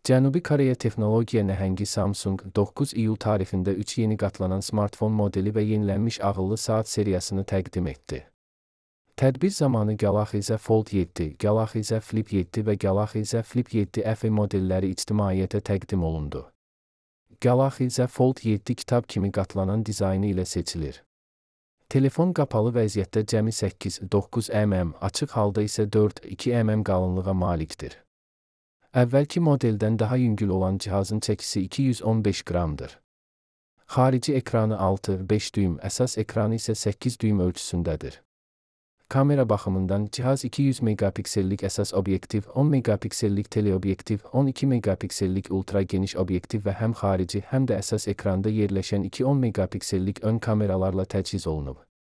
Cənubi Koreya texnologiya nəhəngi Samsung 9 iyul tarixində 3 yeni qatlanan smartfon modeli və yenilənmiş ağıllı saat seriyasını təqdim etdi. Tədbir zamanı Galaxy Z Fold 7, Galaxy Z Flip 7 və Galaxy Z Flip 7 FE modelləri ictimaiyyətə təqdim olundu. Galaxy Z Fold 7 kitab kimi qatlanan dizaynı ilə seçilir. Telefon qapalı vəziyyətdə cəmi 8-9 mm, açıq halda isə 4-2 mm qalınlığa malikdir. Əvvəlki modeldən daha yüngül olan cihazın çəkisi 215 qramdır. Xarici ekranı 6-5 düym, əsas ekranı isə 8 düym ölçüsündədir. Kamera baxımından cihaz 200 megapiksellik əsas obyektiv, 10 megapiksellik teleobyektiv, 12 megapiksellik ultra geniş obyektiv və həm xarici, həm də əsas ekranda yerləşən 2-10 megapiksellik ön kameralarla təchiz olunub.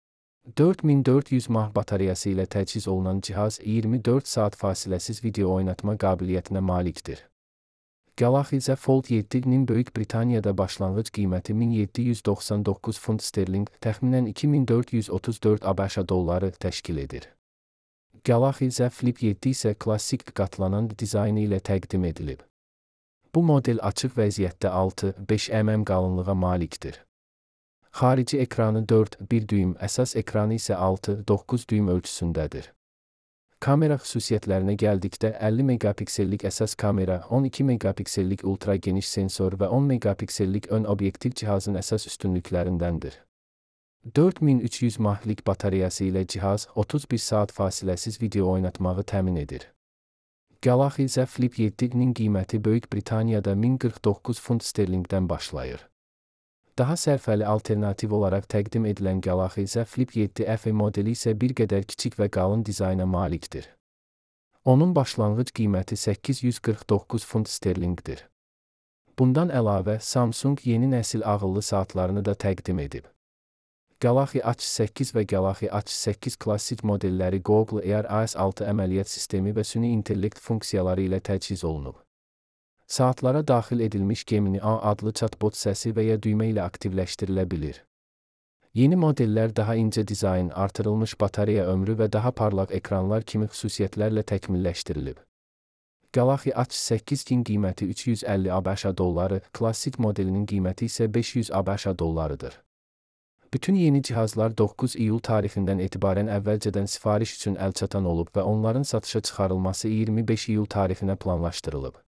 4400 mAh batareyası ilə təchiz olunan cihaz 24 saat fasiləsiz video oynatma qabiliyyətinə malikdir. Galaxy Z Fold 7-nin Böyük Britaniyada başlanğıc qiyməti 1799 funt sterling, təxminən 2434 ABŞ dolları təşkil edir. Galaxy Z Flip 7 isə klassik qatlanan dizaynı ilə təqdim edilib. Bu model açıq vəziyyətdə 6-5 mm qalınlığa malikdir. Xarici ekranı 4-1 düym, əsas ekranı isə 6-9 düym ölçüsündədir. Kamera xüsusiyyətlərinə gəldikdə 50 megapiksellik əsas kamera, 12 megapiksellik ultra geniş sensor və 10 megapiksellik ön obyektiv cihazın əsas üstünlüklərindəndir. 4300 mAhlik batareyası ilə cihaz 31 saat fasiləsiz video oynatmağı təmin edir. Galaxy Z Flip 7-nin qiyməti Böyük Britaniyada 1049 funt sterlingdən başlayır. Daha sərfəli alternativ olaraq təqdim edilən Galaxy Z Flip 7 FE modeli isə bir qədər kiçik və qalın dizayna malikdir. Onun başlanğıc qiyməti 849 funt sterlingdir. Bundan əlavə, Samsung yeni nəsil ağıllı saatlarını da təqdim edib. Galaxy H8 və Galaxy H8 klassik modelləri Google Air AS6 əməliyyat sistemi və süni intellekt funksiyaları ilə təchiz olunub. Saatlara daxil edilmiş Gemini A adlı chatbot səsi və ya düymə ilə aktivləşdirilə bilir. Yeni modellər daha incə dizayn, artırılmış batareya ömrü və daha parlaq ekranlar kimi xüsusiyyətlərlə təkmilləşdirilib. Galaxy H8-in qiyməti 350 ABŞ dolları, klassik modelinin qiyməti isə 500 ABŞ dollarıdır. Bütün yeni cihazlar 9 iyul tarixindən etibarən əvvəlcədən sifariş üçün əlçatan olub və onların satışa çıxarılması 25 iyul tarixinə planlaşdırılıb.